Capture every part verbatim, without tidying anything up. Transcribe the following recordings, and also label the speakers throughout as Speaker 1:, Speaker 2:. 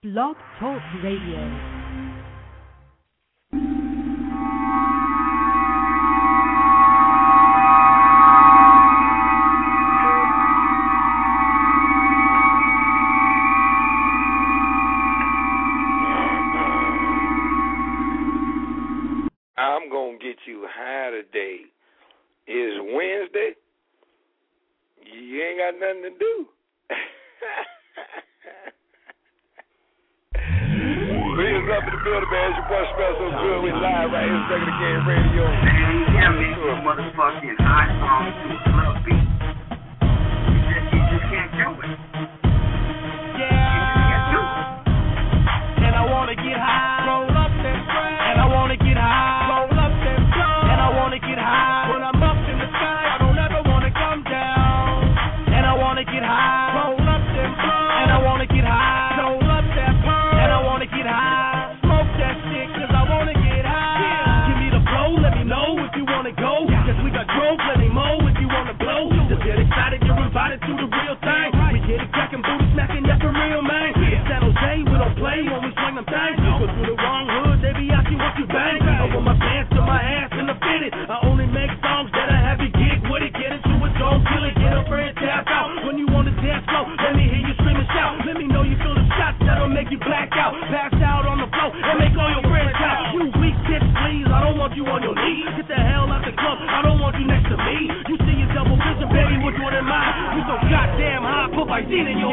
Speaker 1: Blog Talk Radio.
Speaker 2: I'm going to get you high today. It's Wednesday. You ain't got nothing to do. Readers up in the building, man. It's your boy Smells So Good. We live right here, Second Again Radio.
Speaker 3: Yeah, me to a motherfucking iPhone to a club beat. You just, you just can't do it.
Speaker 4: Yeah.
Speaker 3: You just can't do it.
Speaker 4: And I want to get high. Roll up and spray. And I want to get high. Roll up and blow. And I want to get high. When I'm up in the sky, I don't ever want to come down. And I want to get high. Roll up and blow. And I want to get high. Roll up that pump. And I want to get high. Smoke that shit cause I want to get high. Yeah. Give me the blow, let me know if you want to go. Cause we got drove, let me mow if you want to blow. Just get excited, you're invited to the real thing. We get it cracking, booty smacking, that's for real, man. In San Jose, we don't play when we swing them things. Go through the wrong hood, they be asking what you bang. I want my pants to my ass in the fitted. I only make songs that I have you gig with it. Get into it, don't kill it, get a friend, tap out. When you on the dance floor, let me hear you scream and shout. Let me know you feel the shots that'll make you black out. Pass out on the floor and make all your friends shout. You weak bitch, please, I don't want you on your knees. Get the hell out the club, I don't want you next to me. You see your double vision, baby, which one am I? You so goddamn high, put my Vizine in your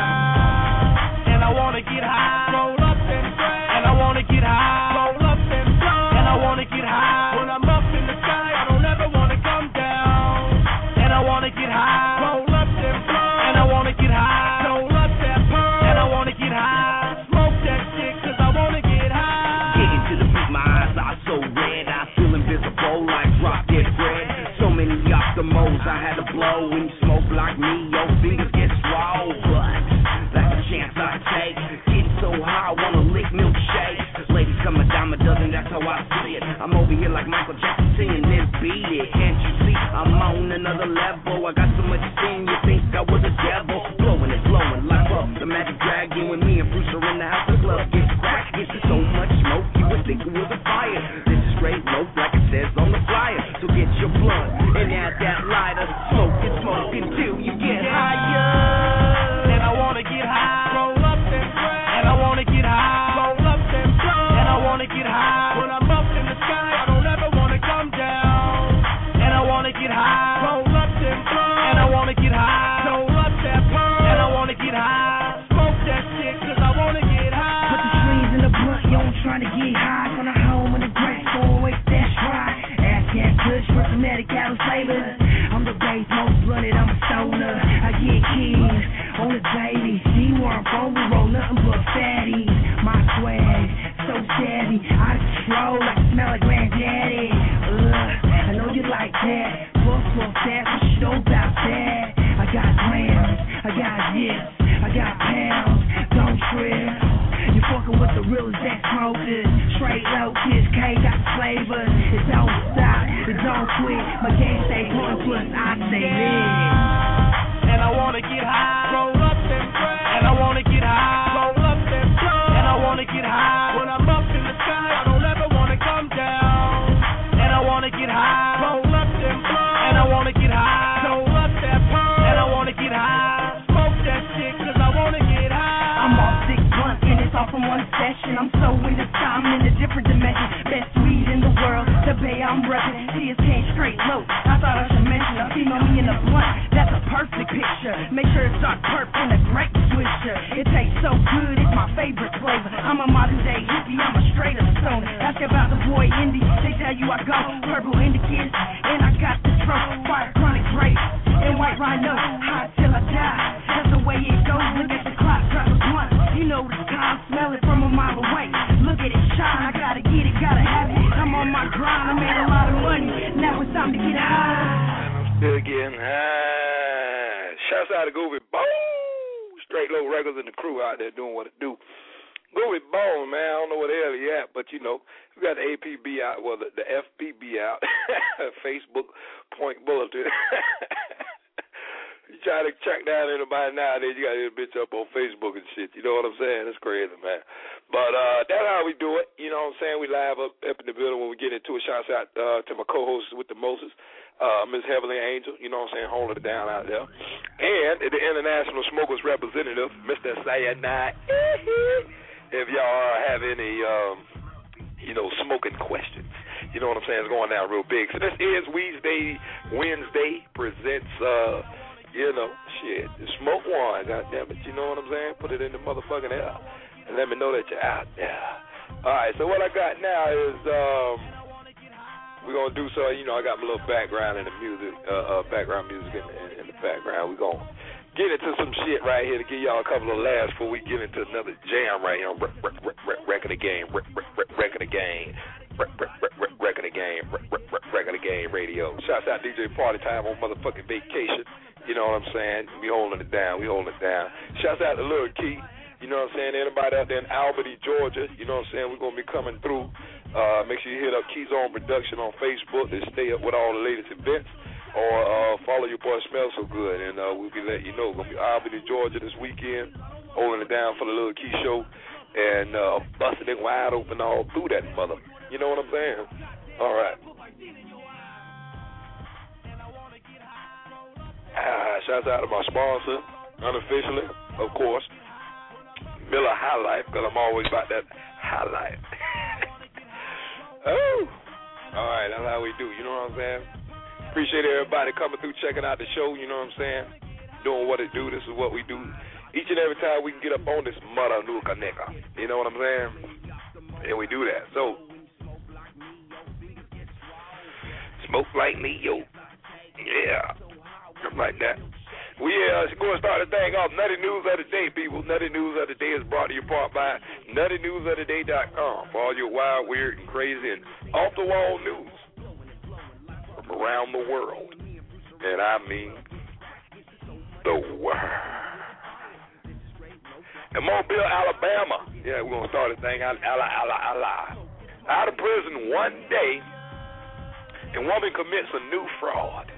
Speaker 4: eyes. And I wanna get high, roll up and spray. And I wanna get high, roll up and blow. And I wanna get high, when I'm up in the sky, I don't ever wanna come down. And I wanna get high, roll up and blow. And I wanna get high, roll up that pump. And I wanna get high, smoke that shit cause I wanna get high.
Speaker 3: Getting to the beat, my eyes are so red. I feel invisible like drop dead bread. So many optimals I had to blow. When you smoke like me, your fingers get swole. But that's a chance I take. Getting so high, I wanna lick milkshakes. Ladies come a dime a dozen, that's how I see it. I'm over here like Michael Jackson singing this beat it. Can't you see I'm on another level? I got so much steam, you think I was a devil. Blowing it, blowing like up the Magic Dragon. When me and Bruce are in the house, the club gets cracked. Gets so much smoke, you would think it was a fire. This is straight smoke like it says on the flyer. So get your blunt and add that lighter. Smoke and smoke until you get higher.
Speaker 4: And I wanna get high, roll up and spray. And I wanna get high, roll up and blow. And I wanna get high, when I'm up in the sky, I don't ever wanna come down. And I wanna get high, roll up and blow. And I wanna get high, roll up that pump. And I wanna get high, smoke that shit cause I wanna get high.
Speaker 5: Put the strings in the blunt, yo, I'm trying to get high. From the home in the great store, wait, that's right. Ass cat kush for some medical flavors. I'm the base, most blooded, I'm a stoner. I get keys on the daily. See where I'm from, we roll nothing but fatties. My swag, so savvy, out of control, like smell like granddaddy. Ugh, I know you like that. Puff, puff, that, what you know about that? I got grams, I got zips, I got pounds, don't trip. You fucking with the realest that smokers. Straight low, kids K got flavor. It don't stop, it don't quit. My game stay going plus I stay lit.
Speaker 4: And I wanna get high, roll up and spray. And I wanna get high, roll up and blow. And I wanna get high, when I'm up in the sky, I don't ever wanna come down. And I wanna get high, roll up and blow. And I wanna get high, roll up that pump. And I wanna get high, smoke that shit cause I wanna get high.
Speaker 5: I'm off six blunts and it's all from one session. I'm so in the time in a different dimension. Best weed in the world, the bay I'm reppin'. T S K straight low, I thought I should mention a female me in a blunt. That's a perfect picture. Make sure it's dark purple and a great swisher. It tastes so good, it's my favorite flavor. I'm a modern day hippie, I'm a straight up stoner. Ask about the boy Indy, they tell you I go purple in the kids, and I got the trophy. Fire chronic grape and white rhino, hot till I die. That's the way it goes. Look at the clock, drop the blunt. You know the time, smell it from a mile away. Look at it shine, I gotta get it, gotta have it. I'm on my grind, I made a lot of money. Now it's time to get high.
Speaker 2: Still getting high. Shouts out to Groovy Bone. Straight Low Records and the crew out there doing what it do. Groovy Bone, man, I don't know where the hell he at, but you know, we got the A P B out, well, the, the F P B out, Facebook Point Bulletin. You try to track down anybody nowadays, you got to hit a bitch up on Facebook and shit. You know what I'm saying? It's crazy, man. But uh, that's how we do it. You know what I'm saying? We live up, up in the building when we get into it. Shouts out uh, to my co-hosts with the Moses, uh, Miss Heavenly Angel, you know what I'm saying, holding it down out there. And the International Smokers Representative, Mister Cyanide. If y'all have any, um, you know, smoking questions. You know what I'm saying? It's going down real big. So this is Wednesday. Wednesday presents, uh, you know, shit, smoke one, goddamn it. You know what I'm saying? Put it in the motherfucking air and let me know that you're out there. All right, so what I got now is um, we're going to do so, you know, I got my little background in the music, uh, uh, background music in, in, in the background. We're going to get into some shit right here to give y'all a couple of laughs before we get into another jam right here on Record of the Game, Record of the Game. Record of the Game, Record of the Game Radio. Shouts out D J Party Time on motherfucking vacation. You know what I'm saying? We holding it down. We holding it down. Shouts out to Lil Key. You know what I'm saying? Anybody out there in Albany, Georgia, you know what I'm saying? We're going to be coming through. Uh, make sure you hit up Keys On Production on Facebook to stay up with all the latest events. Or uh, follow your boy Smell So Good, and uh, we'll be letting you know. Going to be Albany, Georgia this weekend, holding it down for the Lil Key show, and uh, busting it wide open all through that mother. You know what I'm saying? All right. Ah, shouts out to my sponsor, unofficially, of course, Miller High Life, because I'm always about that high life. Oh, all right, that's how we do. You know what I'm saying? Appreciate everybody coming through, checking out the show. You know what I'm saying? Doing what it do. This is what we do. Each and every time we can get up on this mother nuka nigga. You know what I'm saying? And we do that. So, smoke like me, yo. Yeah. Something like that. We uh, going to start the thing off. Nutty News of the Day, people. Nutty News of the Day is brought to you part by nutty news of the day dot com for all your wild, weird, and crazy and off-the-wall news from around the world. And I mean the world. In Mobile, Alabama. Yeah, we're going to start the thing out. Alla, alla, alla. Out of prison one day, and woman commits a new fraud.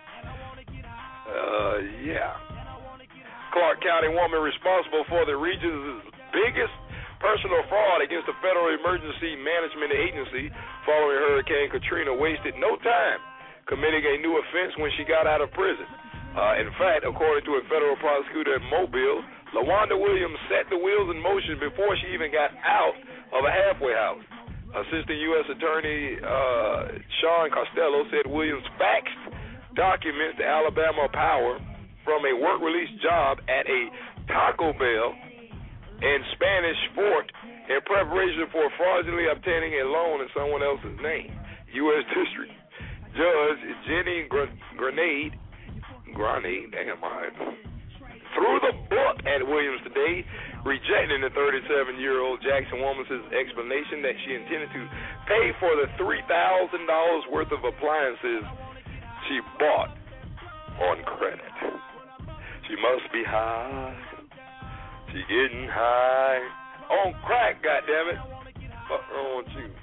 Speaker 2: Uh, yeah. Clark County woman responsible for the region's biggest personal fraud against the Federal Emergency Management Agency following Hurricane Katrina wasted no time committing a new offense when she got out of prison. Uh, in fact, according to a federal prosecutor in Mobile, LaWanda Williams set the wheels in motion before she even got out of a halfway house. Assistant U S Attorney uh, Sean Costello said Williams faxed documents to Alabama Power from a work release job at a Taco Bell in Spanish Fort in preparation for fraudulently obtaining a loan in someone else's name. U S District Judge Jenny Grenade, Grenade, damn I, threw the book at Williams today, rejecting the thirty-seven-year-old Jackson woman's explanation that she intended to pay for the three thousand dollars worth of appliances she bought on credit. She must be high. She getting high on crack, goddammit. What's wrong with you?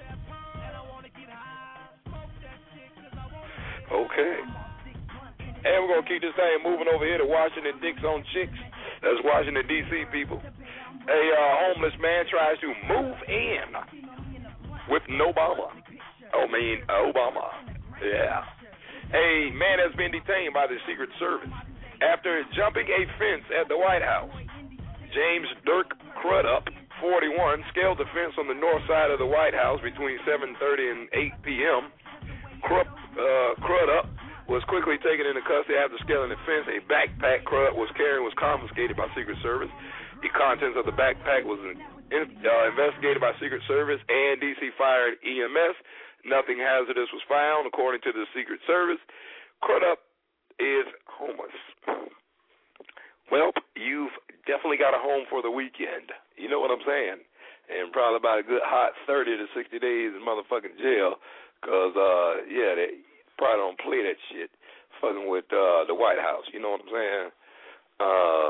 Speaker 2: Okay. And we're going to keep this thing moving over here to Washington Dicks on Chicks. That's Washington, D C, people. A uh, homeless man tries to move in with Obama. Oh, mean Obama. Yeah. A man has been detained by the Secret Service after jumping a fence at the White House. James Dirk Crudup, forty-one, scaled the fence on the north side of the White House between seven thirty and eight p.m. Crudup, uh, Crudup was quickly taken into custody after scaling the fence. A backpack Crudup was carrying was confiscated by Secret Service. The contents of the backpack was in, uh, investigated by Secret Service and D C Fire and E M S. Nothing hazardous was found, according to the Secret Service. Crudup is homeless. Well, you've definitely got a home for the weekend. You know what I'm saying? And probably about a good hot thirty to sixty days in motherfucking jail. Because, uh, yeah, they probably don't play that shit fucking with uh, the White House. You know what I'm saying? Uh,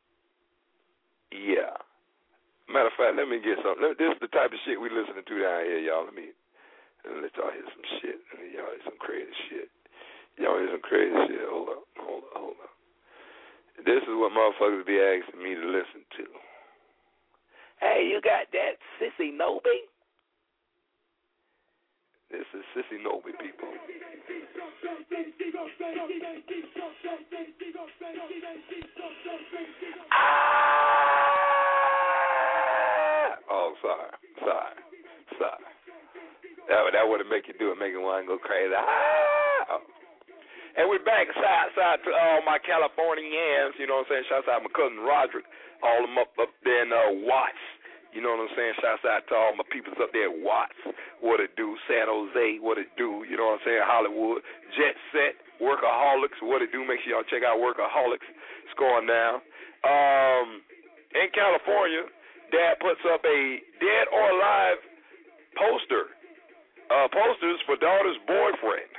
Speaker 2: yeah. Matter of fact, let me get something. This is the type of shit we listening to down here, y'all. Let me let y'all hear some shit. Let me y'all hear some crazy shit. Y'all hear some crazy shit. Hold up, hold up, hold up. This is what motherfuckers be asking me to listen to. Hey, you got that Sissy Nobi? This is Sissy Nobi, people. Ah! Oh, sorry, sorry, sorry. That would that would make you do it, make it want to go crazy. Ah! And we're back side side to all my Californians, you know what I'm saying? Shouts out my cousin Roderick, all them up up there in uh, Watts. You know what I'm saying? Shouts out to all my peoples up there at Watts. What it do? San Jose, what it do? You know what I'm saying? Hollywood, Jet Set, Workaholics, what it do? Make sure y'all check out Workaholics. It's going down. Um, in California, Dad puts up a dead or alive poster. Uh, posters for daughter's boyfriend.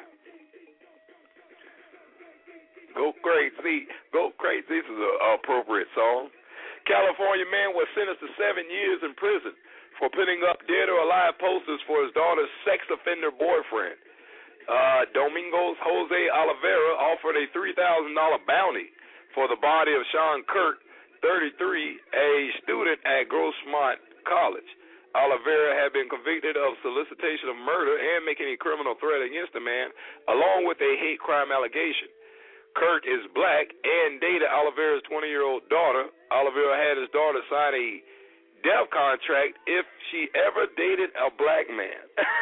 Speaker 2: Go crazy. Go crazy. This is an appropriate song. California man was sentenced to seven years in prison for putting up dead or alive posters for his daughter's sex offender boyfriend. Uh, Domingos Jose Oliveira offered a three thousand dollars bounty for the body of Sean Kirk, thirty-three, a student at Grossmont College. Oliveira had been convicted of solicitation of murder and making a criminal threat against the man, along with a hate crime allegation. Kirk is black and dated Oliveira's twenty-year-old daughter. Oliveira had his daughter sign a death contract if she ever dated a black man.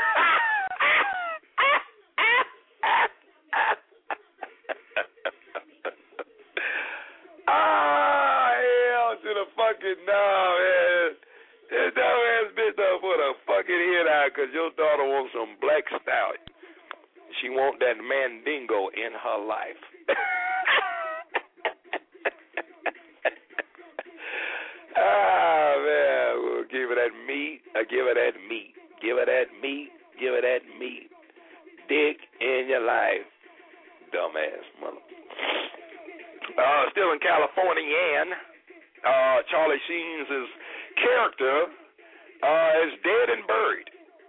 Speaker 2: Ah, hell to the fucking no, man. This dumbass bitch done put a fucking hit out because your daughter wants some black stallion. She want that mandingo in her life. Ah, man, we'll give her that meat. Uh, give her that meat. Give her that meat. Give her that meat. Dick in your life. Dumbass mother. Uh, still in California, uh, Charlie Sheen's character uh, is dead and buried.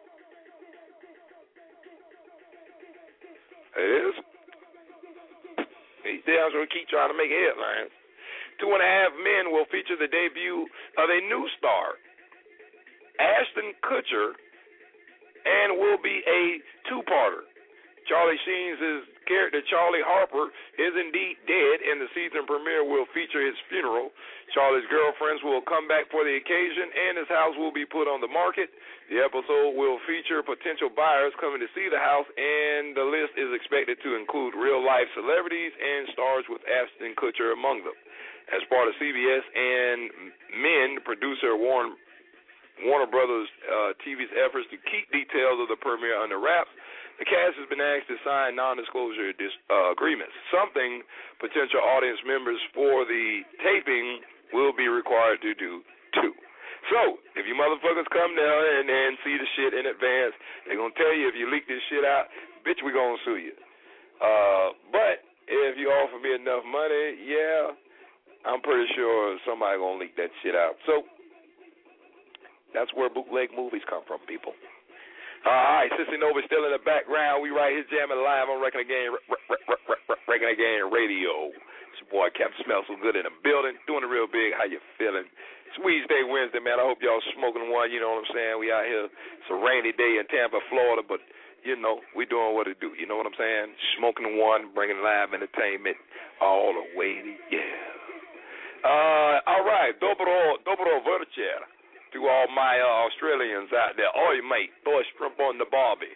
Speaker 2: It is. These damn will keep trying to make headlines. Two and a Half Men will feature the debut of a new star, Ashton Kutcher, and will be a two-parter. Charlie Sheen's character, Charlie Harper, is indeed dead, and the season premiere will feature his funeral. Charlie's girlfriends will come back for the occasion, and his house will be put on the market. The episode will feature potential buyers coming to see the house, and the list is expected to include real-life celebrities and stars with Ashton Kutcher among them. As part of C B S and Men, producer Warren, Warner Brothers uh, T V's efforts to keep details of the premiere under wraps, the cast has been asked to sign non-disclosure dis- uh, agreements, something potential audience members for the taping will be required to do too. So, if you motherfuckers come down and, and see the shit in advance, they're going to tell you if you leak this shit out, bitch, we're going to sue you. Uh, but if you offer me enough money, yeah, I'm pretty sure somebody going to leak that shit out. So, that's where bootleg movies come from, people. All right, Sissy Nova's still in the background. We right here jamming live on Wrecking Again, Wrecking Again Radio. It's your boy Captain Smell So Good in the building, doing it real big. How you feeling? It's Wednesday, Wednesday, man. I hope y'all smoking one. You know what I'm saying? We out here. It's a rainy day in Tampa, Florida, but you know we doing what it do. You know what I'm saying? Smoking one, bringing live entertainment all the way to yeah. Uh, all right, dobro, dobro večer to all my uh, Australians out there. Oi, mate, throw a shrimp on the barbie.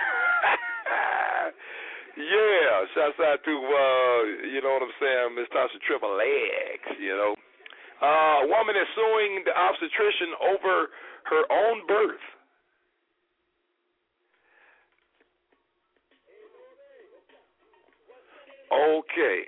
Speaker 2: Yeah, shouts out to, uh, you know what I'm saying, Miss Tasha Triple Legs, you know. Uh, a woman is suing the obstetrician over her own birth. Okay.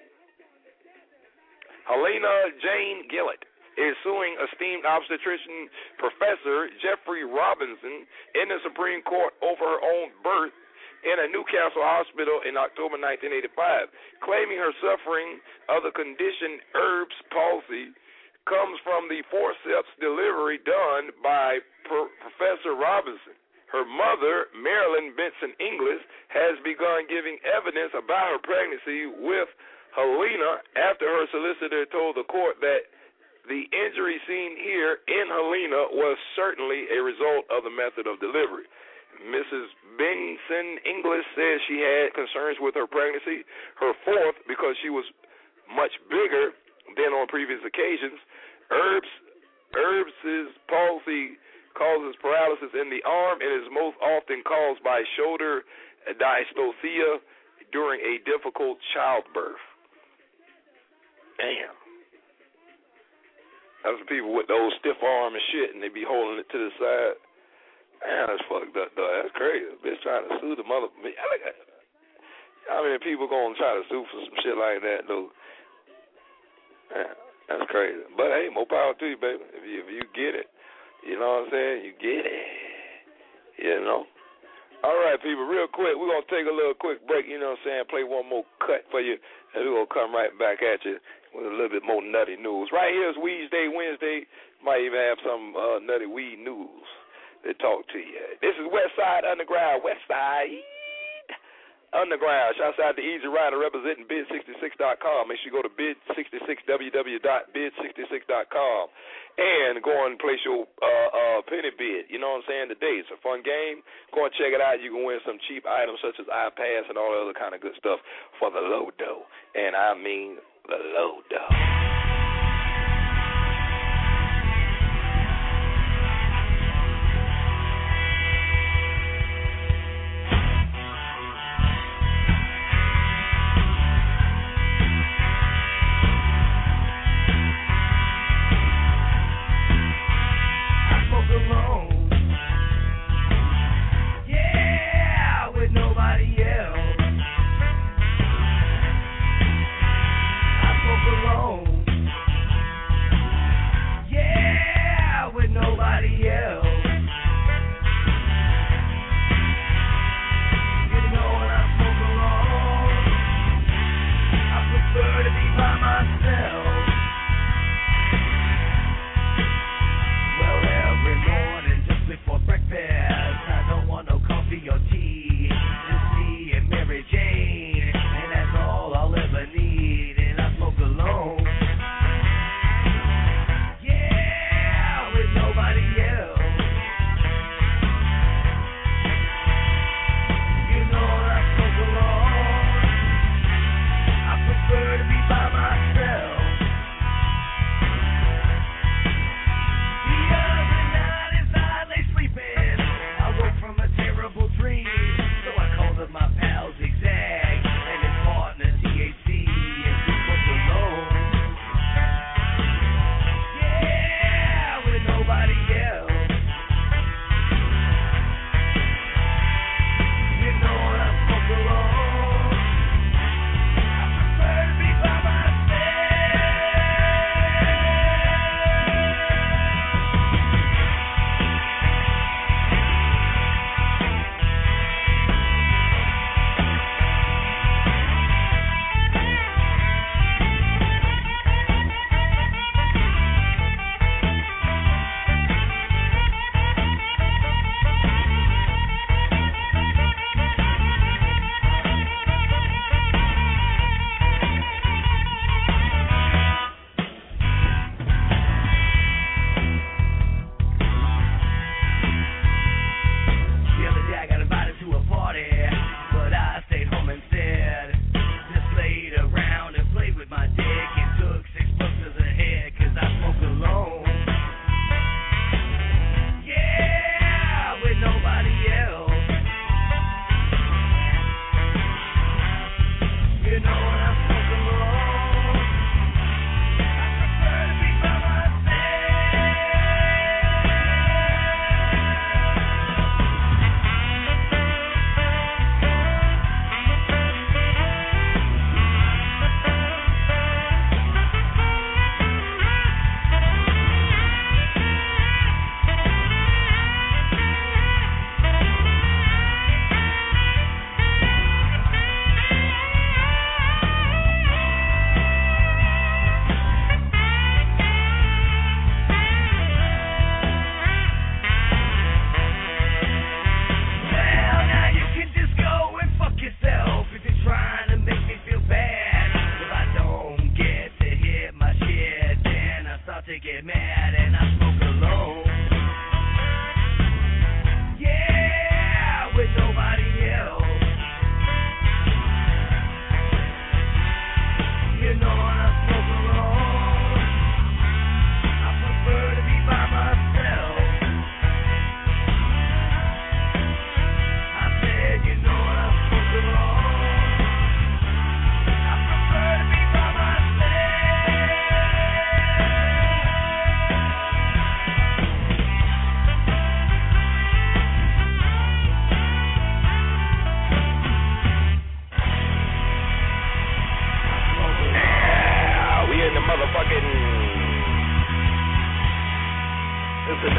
Speaker 2: Helena Jane Gillett is suing esteemed obstetrician Professor Jeffrey Robinson in the Supreme Court over her own birth in a Newcastle hospital in October nineteen eighty-five, claiming her suffering of the condition Erb's palsy comes from the forceps delivery done by Pro- Professor Robinson. Her mother, Marilyn Benson Inglis, has begun giving evidence about her pregnancy with Helena after her solicitor told the court that the injury seen here in Helena was certainly a result of the method of delivery. Missus Benson English says she had concerns with her pregnancy, her fourth, because she was much bigger than on previous occasions. Herbs, Herbs' palsy causes paralysis in the arm and is most often caused by shoulder dystocia during a difficult childbirth. Damn. That's the people with those stiff arm and shit, and they be holding it to the side. Man, that's fucked up, though. That's crazy. Bitch trying to sue the mother. I mean, people gonna try to sue for some shit like that, though. Man, that's crazy. But hey, more power to you, baby. If you if you get it, you know what I'm saying? You get it. You know. All right, people. Real quick, we're gonna take a little quick break. You know what I'm saying? Play one more cut for you, and we're gonna come right back at you with a little bit more nutty news. Right here is Weedsday Wednesday. Might even have some uh, nutty weed news to talk to you. This is Westside Underground. Westside Underground. Shouts out to Easy Rider representing bid sixty-six dot com. Make sure you go to bid sixty-six, w w w dot bid sixty-six dot com, and go and place your uh, uh, penny bid. You know what I'm saying? Today it's a fun game. Go and check it out. You can win some cheap items such as iPads and all the other kind of good stuff for the low dough. And I mean the low dough.
Speaker 3: Yeah, with nobody else. I smoke alone.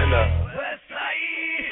Speaker 2: in the West Side.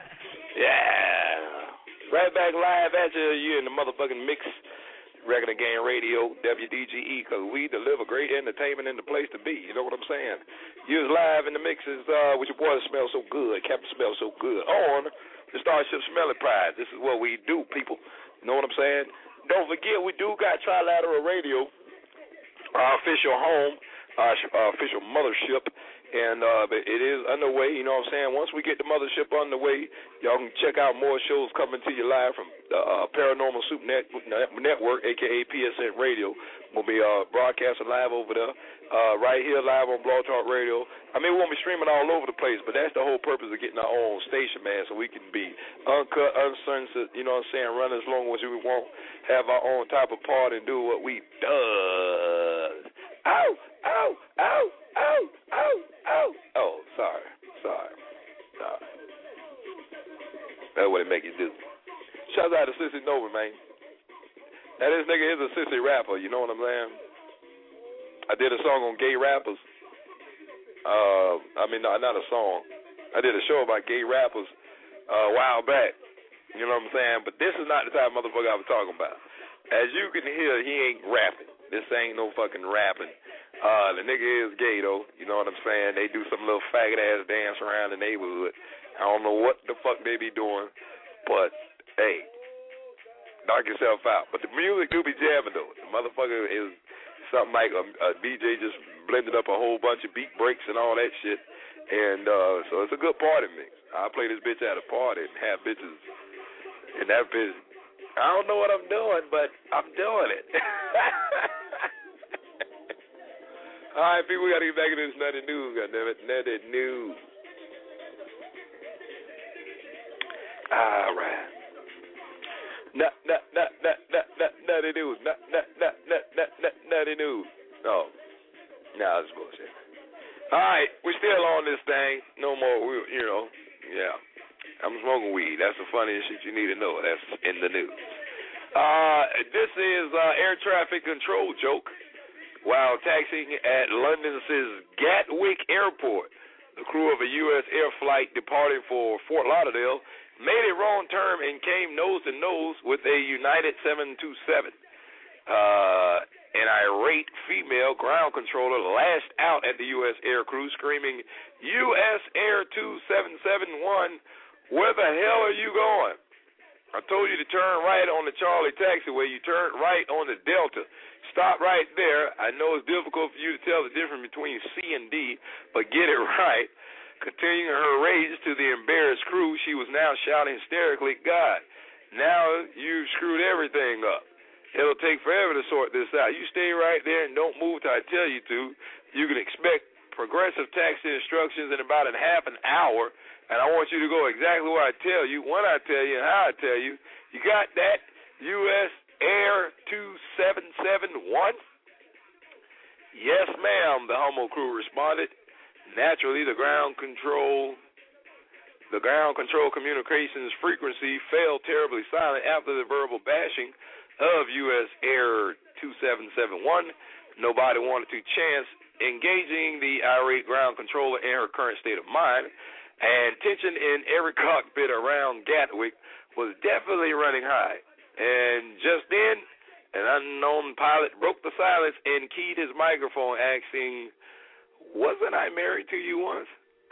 Speaker 2: Yeah. Right back live at you. You in the motherfucking mix. Record Game Radio, W D G E, because we deliver great entertainment in the place to be. You know what I'm saying? You was live in the mixes uh, with your boy that smells so good, Captain Smells So Good, on the Starship Smelling Prize. This is what we do, people. You know what I'm saying? Don't forget, we do got Trilateral Radio, our official home, our, our official mothership, and uh, it is underway. You know what I'm saying? Once we get the mothership underway, y'all can check out more shows coming to you live from the uh, Paranormal Soup Net- Network, a k a. P S N Radio. We'll be uh, broadcasting live over there, uh, right here live on Blog Talk Radio. I mean, we won't be streaming all over the place, but that's the whole purpose of getting our own station, man, so we can be uncut, uncensored, you know what I'm saying, run as long as we want, have our own type of part and do what we does. Ow, ow, ow, ow, ow, ow. Oh, sorry, sorry, sorry. That's what it make you do. Shout out to Sissy Nova, man. Now, this nigga is a sissy rapper, you know what I'm saying? I did a song on gay rappers. Uh, I mean, not, not a song. I did a show about gay rappers uh, a while back. You know what I'm saying? But this is not the type of motherfucker I was talking about. As you can hear, he ain't rapping. This ain't no fucking rapping. Uh, the nigga is gay, though. You know what I'm saying? They do some little faggot-ass dance around the neighborhood. I don't know what the fuck they be doing, but, hey, knock yourself out. But the music do be jamming, though. The motherfucker is something like a, a D J just blended up a whole bunch of beat breaks and all that shit. And uh, so it's a good party mix. I play this bitch at a party and have bitches. And that bitch, I don't know what I'm doing, but I'm doing it. All right, people, we got to get back into this nutty news. Goddammit, nutty news. All right. Nut, nut, nut, nut, nut, nut, nutty news. Nut, nut, nut, nut, nut, nut, nutty news. Oh, no, nah, that's bullshit. All right, we're still on this thing. No more, we, you know, yeah. I'm smoking weed. That's the funniest shit you need to know. That's in the news. Uh, this is uh, air traffic control joke. While taxiing at London's Gatwick Airport, the crew of a U S air flight departing for Fort Lauderdale made a wrong turn and came nose to nose with a United seven two seven. Uh, an irate female ground controller lashed out at the U S air crew, screaming, "U S Air two seven seven one, where the hell are you going? I told you to turn right on the Charlie taxiway. You turned right on the Delta. Stop right there. I know it's difficult for you to tell the difference between C and D, but get it right." Continuing her rage to the embarrassed crew, she was now shouting hysterically, "God, now you've screwed everything up. It'll take forever to sort this out. You stay right there and don't move till I tell you to. You can expect progressive taxi instructions in about a half an hour, and I want you to go exactly where I tell you, when I tell you, and how I tell you. You got that, U S Air two seven seven one? Yes, ma'am," the humble crew responded. Naturally, the ground control the ground control communications frequency fell terribly silent after the verbal bashing of U S Air two seven seven one. Nobody wanted to chance engaging the irate ground controller in her current state of mind, and tension in every cockpit around Gatwick was definitely running high. And just then, an unknown pilot broke the silence and keyed his microphone, asking, "Wasn't I married to you once?"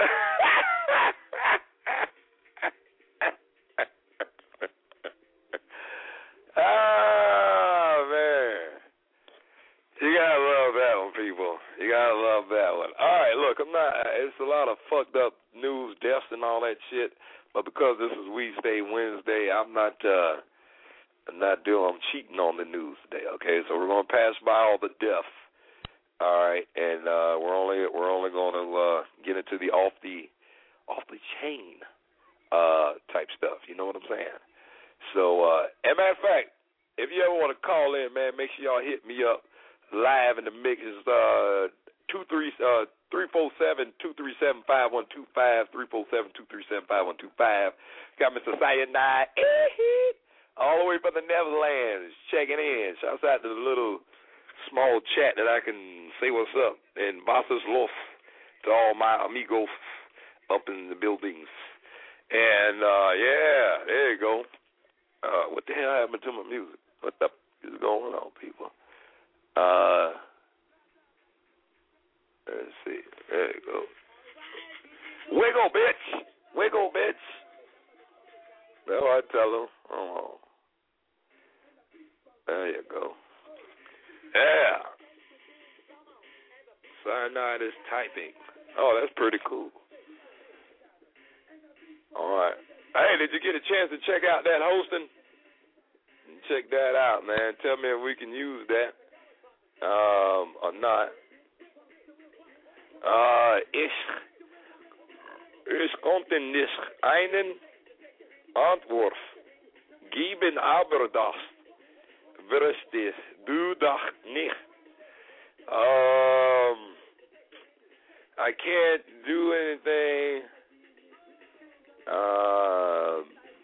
Speaker 2: Oh, man. You gotta love that one, people. You gotta love that one. All right, look, I'm not, it's a lot of fucked up news, deaths, and all that shit, but because this is Wednesday, Wednesday, I'm not, uh, I'm not doing, I'm cheating on the news today, okay? So we're gonna pass by all the deaths. All right, and uh, we're only we're only going to uh, get into the off the off the chain uh, type stuff. You know what I'm saying? So, uh, as a matter of fact, if you ever want to call in, man, make sure y'all hit me up live in the mix. It's uh, two three uh three four seven two three seven five one two five three four seven two three seven five one two five. Got Mister Cyanide all the way from the Netherlands checking in. Shouts out to the little small chat that I can say what's up, and Vassos Los to all my amigos up in the buildings. And, uh, yeah, there you go. Uh, what the hell happened to my music? What the f is going on, people? Uh, let's see. There you go. Wiggle, bitch. Wiggle, bitch. That's what I tell them. Oh, there you go. Yeah. Cyanide is typing. Oh, that's pretty cool. All right. Hey, did you get a chance to check out that hosting? Check that out, man. Tell me if we can use that um, or not. Uh, ich, ich konnte nicht einen Antwort geben, aber das wirst du doch nicht. Um, I can't do anything. Uh,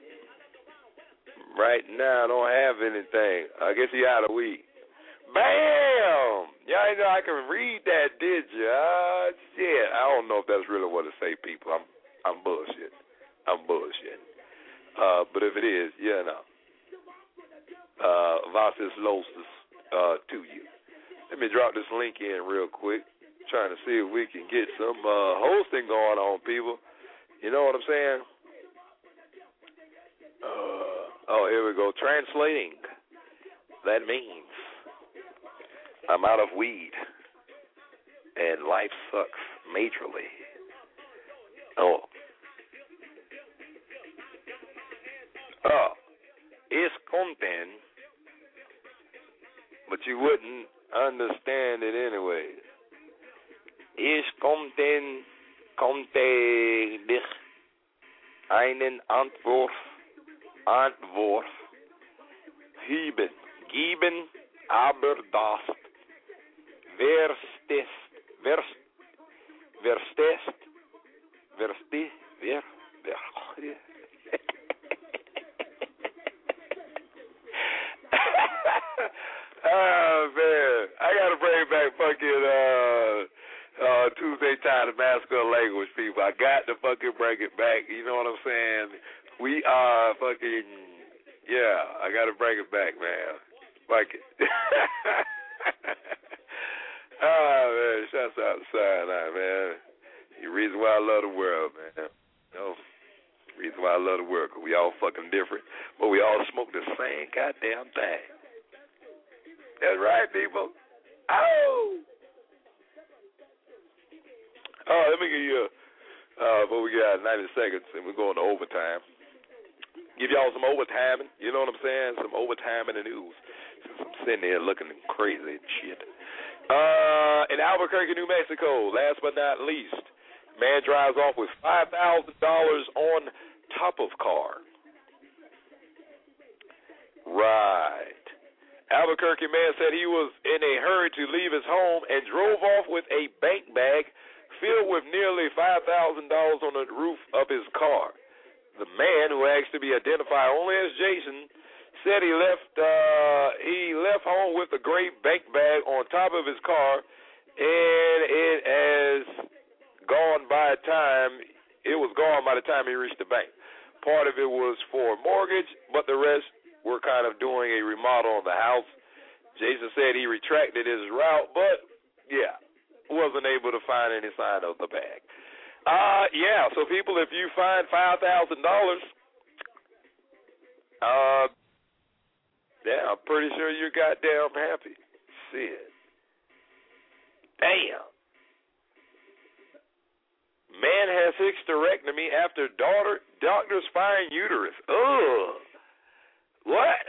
Speaker 2: right now, I don't have anything. I guess you out a week. Bam! Y'all know I can read that, did you? Uh, shit. I don't know if that's really what it say, people. I'm, I'm bullshit. I'm bullshit. Uh, but if it is, you know. Uh, was ist los uh, to you? Let me drop this link in real quick. Trying to see if we can get some uh, hosting going on, people. You know what I'm saying? Uh, oh, here we go. Translating. That means I'm out of weed and life sucks majorly. Oh. Oh. It's content, but you wouldn't understand it anyway. Ich konnte, konnte dich einen Antwort, Antwort geben, geben, aber das verstehst, verst, verstehst, verstehst, wer, wer, oh man, I gotta bring back fucking uh. Uh, Tuesday time, the masculine language, people. I got to fucking bring it back. You know what I'm saying? We are fucking, yeah, I got to bring it back, man. Fuck it. Oh, man, shouts out to Cyanide, man. The reason why I love the world, man. You know, the reason why I love the world, because we all fucking different, but we all smoke the same goddamn thing. That's right, people. Oh! Oh, let me give you, uh, but we got ninety seconds, and we're going to overtime. Give y'all some overtime, you know what I'm saying? Some overtime in the news. Since I'm sitting there looking crazy and shit. Uh, in Albuquerque, New Mexico, last but not least, man drives off with five thousand dollars on top of car. Right. Albuquerque man said he was in a hurry to leave his home and drove off with a bank bag filled with nearly five thousand dollars on the roof of his car. The man, who asked to be identified only as Jason, said he left uh, he left home with a gray bank bag on top of his car, and it has gone by the time it was gone by the time he reached the bank. Part of it was for a mortgage, but the rest were kind of doing a remodel on the house. Jason said he retracted his route, but yeah. Wasn't able to find any sign of the bag. Uh, yeah, so people, if you find five thousand dollars, uh, yeah, I'm pretty sure you're goddamn happy. Shit. Damn. Man has hysterectomy after daughter doctors find uterus. Ugh. What?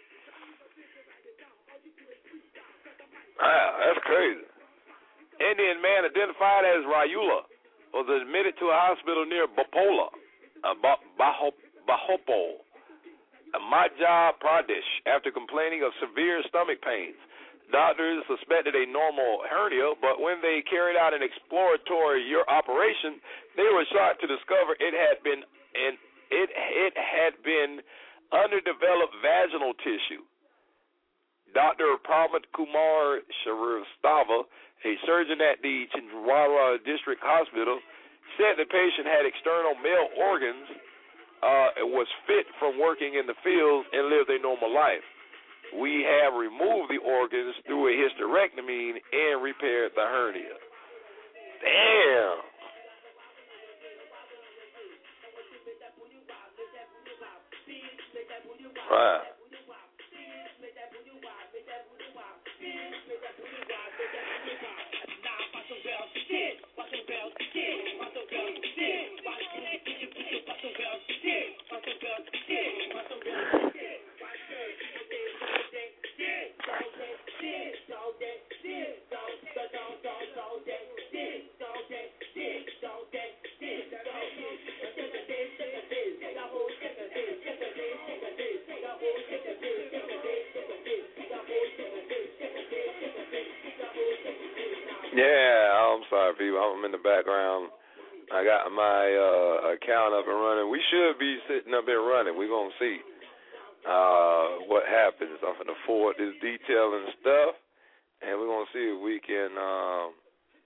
Speaker 2: Wow, that's crazy. Indian man identified as Rayula was admitted to a hospital near Bapola, uh, Bahopo, Madhya Pradesh, after complaining of severe stomach pains. Doctors suspected a normal hernia, but when they carried out an exploratory operation, they were shocked to discover it had been in, it it had been underdeveloped vaginal tissue. Doctor Pramod Kumar Shrivastava, a surgeon at the Chindwara District Hospital, said the patient had external male organs, uh, was fit from working in the fields, and lived a normal life. We have removed the organs through a hysterectomy and repaired the hernia. Damn. Wow. Yeah, I'm sorry, people. I'm in the background. I got my uh, account up and running. We should be sitting up and running. We're going to see uh, what happens. I'm going to forward this detail and stuff, and we're going to see if we can, um,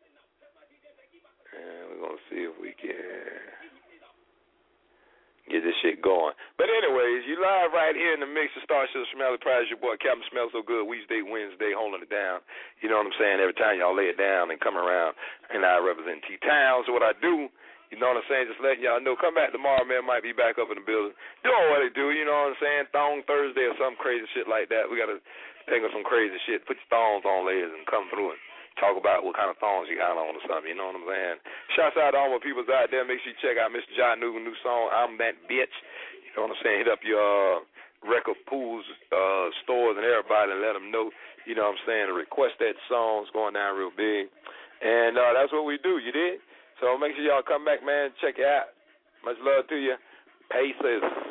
Speaker 2: and we're going to see if we can get this shit going. But anyways, you live right here in the mix of Starship Smell Prize. Your boy Captain Smells So Good, Weekday, Wednesday, holding it down. You know what I'm saying? Every time y'all lay it down and come around, and I represent T-Town. So what I do, you know what I'm saying, just letting y'all know, come back tomorrow, man, might be back up in the building doing what they do, you know what I'm saying, Thong Thursday or some crazy shit like that. We got to think of some crazy shit. Put your thongs on, ladies, and come through and talk about what kind of thongs you got on or something, you know what I'm saying? Shouts out to all my people out there. Make sure you check out Mister John Newman, new song, I'm That Bitch. You know what I'm saying? Hit up your uh, record pools, uh, stores, and everybody and let them know, you know what I'm saying, to request that song. It's going down real big. And uh, that's what we do, you did? So make sure y'all come back, man. Check it out. Much love to you. Paces.